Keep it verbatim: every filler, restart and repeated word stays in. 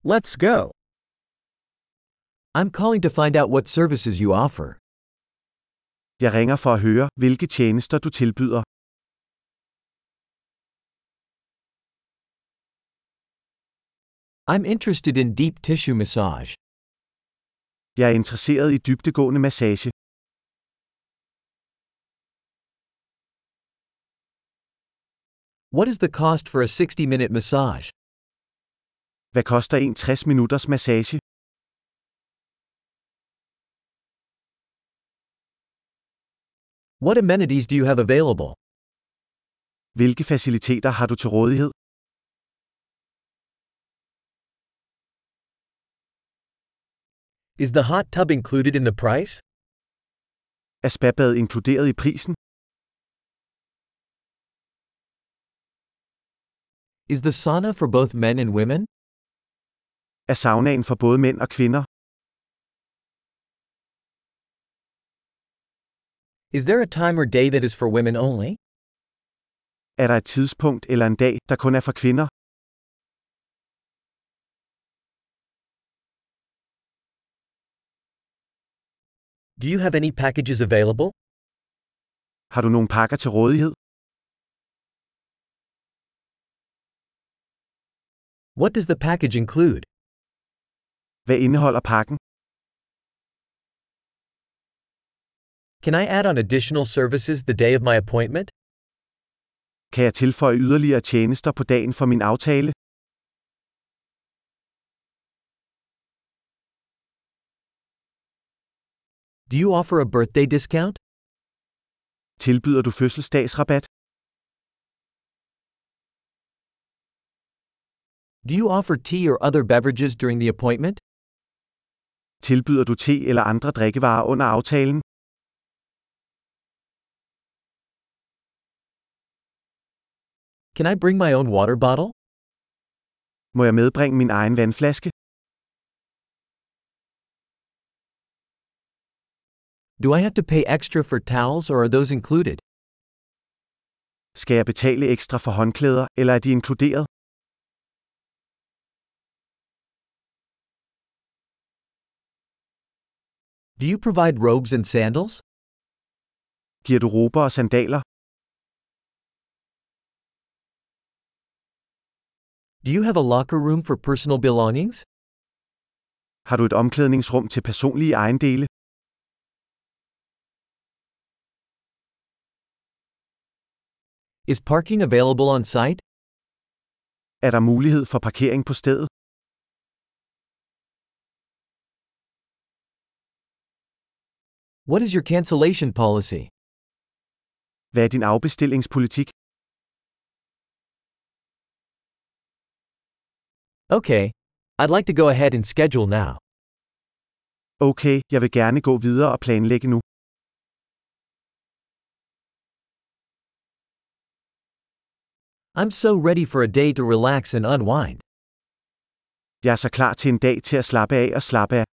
Let's go. I'm calling to find out what services you offer. Jeg ringer for at høre, hvilke tjenester du tilbyder. I'm interested in deep tissue massage. Jeg er interesseret i dybdegående massage. What is the cost for a sixty minute massage? Hvad koster en tres minutters massage? What amenities do you have available? Hvilke faciliteter har du til rådighed? Is the hot tub included in the price? Er spabad inkluderet i prisen? Is the sauna for both men and women? Er saunaen for både mænd og kvinder? Is there a time or day that is for women only? Er der et tidspunkt eller en dag, der kun er for kvinder? Do you have any packages available? Har du nogle pakker til rådighed? What does the package include? Hvad indeholder pakken? Can I add on additional services the day of my appointment? Kan jeg tilføje yderligere tjenester på dagen for min aftale? Do you offer a birthday discount? Tilbyder du fødselsdagsrabat? Do you offer tea or other beverages during the appointment? Tilbyder du te eller andre drikkevarer under aftalen? Can I bring my own water bottle? Må jeg medbringe min egen vandflaske? Do I have to pay extra for towels or are those included? Skal jeg betale ekstra for håndklæder, eller er de inkluderet? Do you provide robes and sandals? Giver du rober og sandaler? Do you have a locker room for personal belongings? Har du et omklædningsrum til personlige ejendele? Is parking available on site? Er der mulighed for parkering på stedet? What is your cancellation policy? Hvad er din afbestillingspolitik? Okay, I'd like to go ahead and schedule now. Okay, jeg vil gerne gå videre og planlægge nu. I'm so ready for a day to relax and unwind. Jeg er så klar til en dag til at slappe af og slappe af.